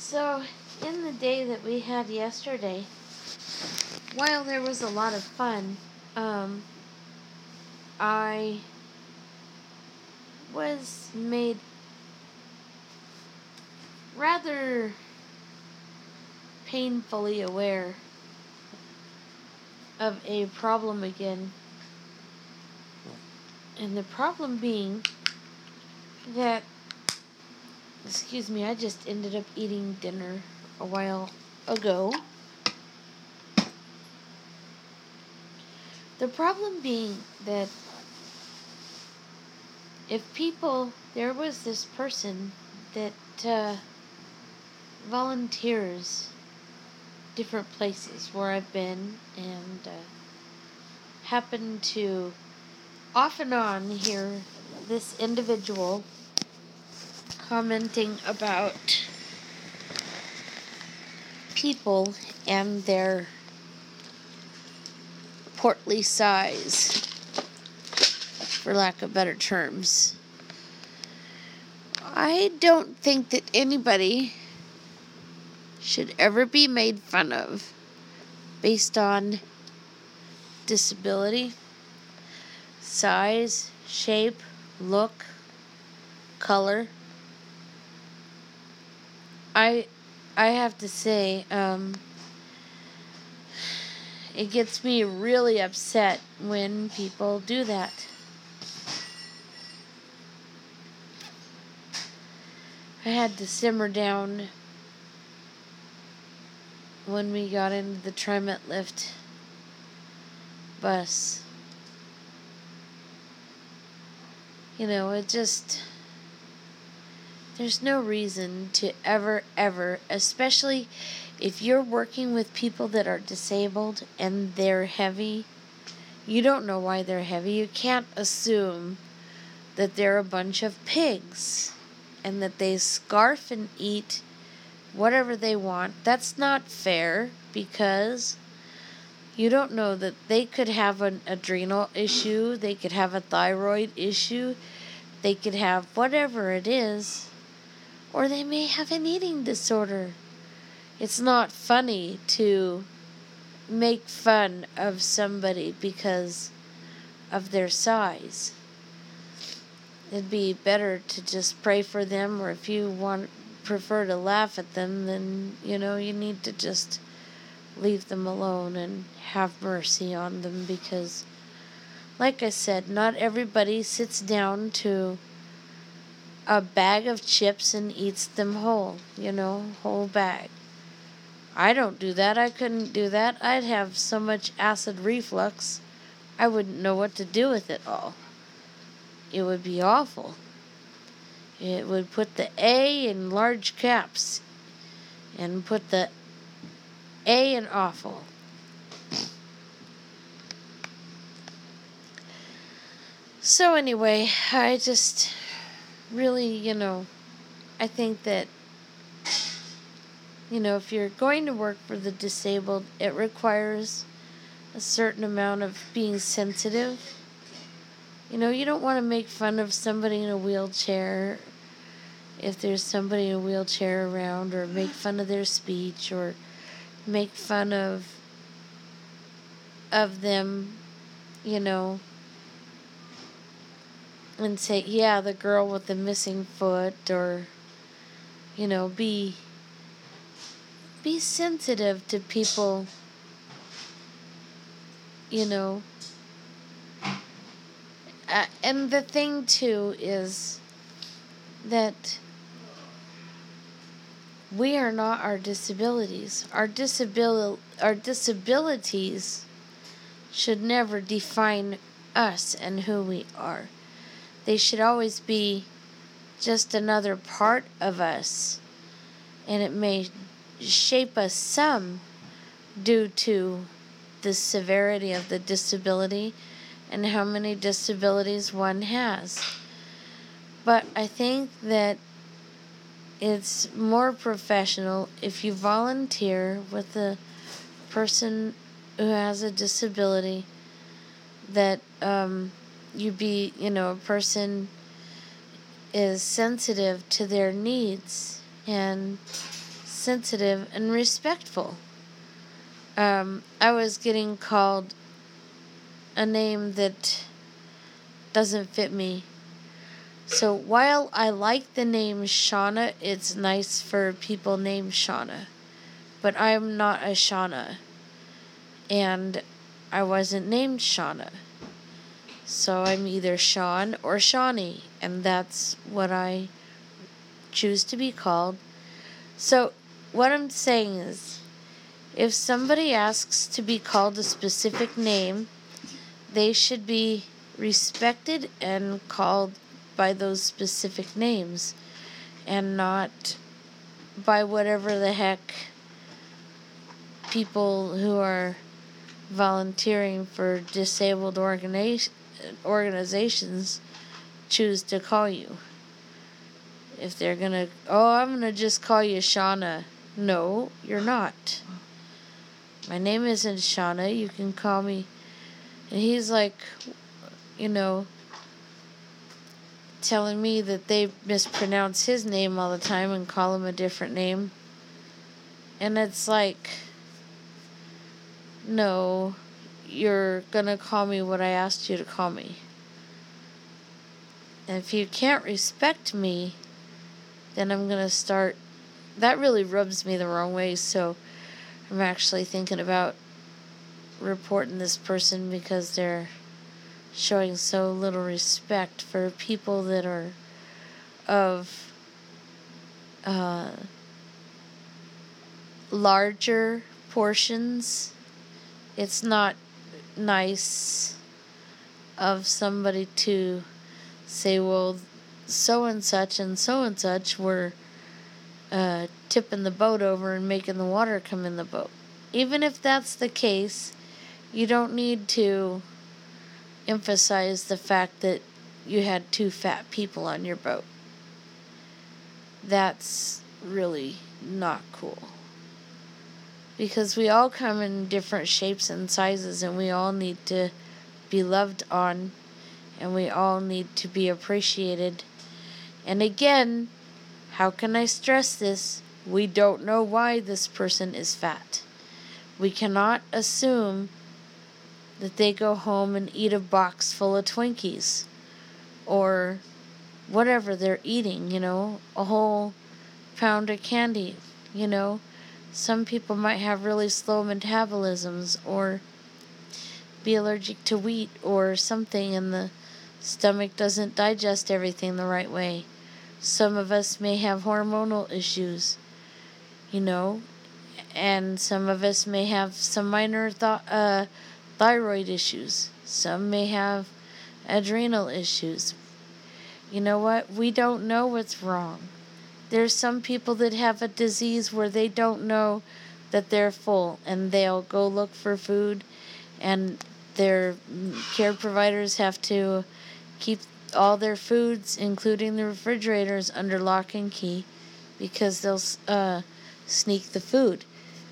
So, in the day that we had yesterday, while there was a lot of fun, I was made rather painfully aware of a problem again. And the problem being that, I just ended up eating dinner a while ago. The problem being that there was this person that volunteers different places where I've been and happened to off and on hear this individual commenting about people and their portly size, for lack of better terms. I don't think that anybody should ever be made fun of based on disability, size, shape, look, color. I have to say, it gets me really upset when people do that. I had to simmer down when we got into the TriMet lift bus. There's no reason to ever, especially if you're working with people that are disabled and they're heavy, you don't know why they're heavy. You can't assume that they're a bunch of pigs and that they scarf and eat whatever they want. That's not fair, because you don't know that they could have an adrenal issue, they could have a thyroid issue, they could have whatever it is, or they may have an eating disorder. It's not funny to make fun of somebody because of their size. It'd be better to just pray for them, or if you prefer to laugh at them, then you need to just leave them alone and have mercy on them, because like I said, not everybody sits down to a bag of chips and eats them whole bag. I don't do that. I couldn't do that. I'd have so much acid reflux, I wouldn't know what to do with it all. It would be awful. It would put the A in large caps and put the A in awful. So anyway, I just really, I think that, if you're going to work for the disabled, it requires a certain amount of being sensitive. You don't want to make fun of somebody in a wheelchair if there's somebody in a wheelchair around, or make fun of their speech, or make fun of them, and say, yeah, the girl with the missing foot, or, be sensitive to people, and the thing too is that we are not our disabilities. Our disabilities should never define us and who we are. They should always be just another part of us, and it may shape us some due to the severity of the disability and how many disabilities one has. But I think that it's more professional if you volunteer with a person who has a disability, that you be, a person is sensitive to their needs and sensitive and respectful. I was getting called a name that doesn't fit me. So while I like the name Shauna, it's nice for people named Shauna. But I'm not a Shauna. And I wasn't named Shauna. So I'm either Sean or Shawnee. And that's what I choose to be called. So what I'm saying is, if somebody asks to be called a specific name, they should be respected and called by those specific names, and not by whatever the heck people who are volunteering for disabled organizations choose to call you. If they're gonna, I'm gonna just call you Shauna. No, you're not. My name isn't Shauna. You can call me. And he's like, telling me that they mispronounce his name all the time and call him a different name. And it's like, no, you're gonna call me what I asked you to call me. And if you can't respect me, then I'm gonna start. That really rubs me the wrong way, so I'm actually thinking about reporting this person because they're showing so little respect for people that are of larger portions. It's not nice of somebody to say, well, so and such were tipping the boat over and making the water come in the boat. Even if that's the case, you don't need to emphasize the fact that you had 2 fat people on your boat. That's really not cool. Because we all come in different shapes and sizes, and we all need to be loved on, and we all need to be appreciated. And again, how can I stress this? We don't know why this person is fat. We cannot assume that they go home and eat a box full of Twinkies or whatever they're eating, a whole pound of candy, Some people might have really slow metabolisms or be allergic to wheat or something, and the stomach doesn't digest everything the right way. Some of us may have hormonal issues, and some of us may have some minor thyroid issues. Some may have adrenal issues. You know what? We don't know what's wrong. There's some people that have a disease where they don't know that they're full, and they'll go look for food, and their care providers have to keep all their foods, including the refrigerators, under lock and key because they'll sneak the food.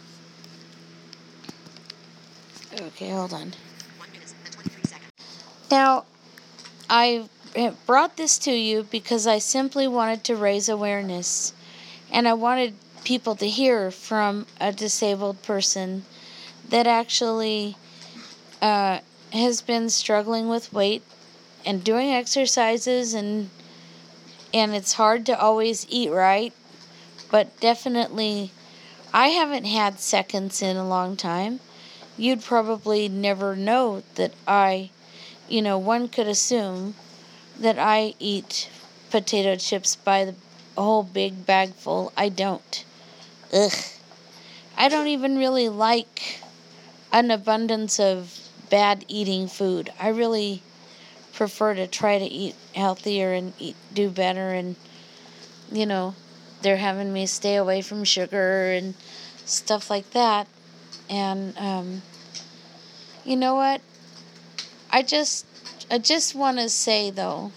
Okay, hold on. 1 minute and 23 seconds. Now, I brought this to you because I simply wanted to raise awareness, and I wanted people to hear from a disabled person that actually has been struggling with weight and doing exercises, and it's hard to always eat right, but definitely I haven't had seconds in a long time. You'd probably never know that one could assume that I eat potato chips by the whole big bag full. I don't. Ugh. I don't even really like an abundance of bad eating food. I really prefer to try to eat healthier and do better, and they're having me stay away from sugar and stuff like that. And you know what? I just want to say, though,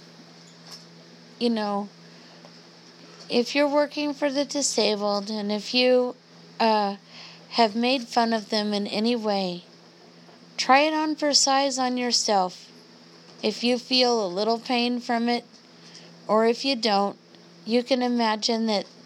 if you're working for the disabled, and if you have made fun of them in any way, try it on for size on yourself. If you feel a little pain from it, or if you don't, you can imagine that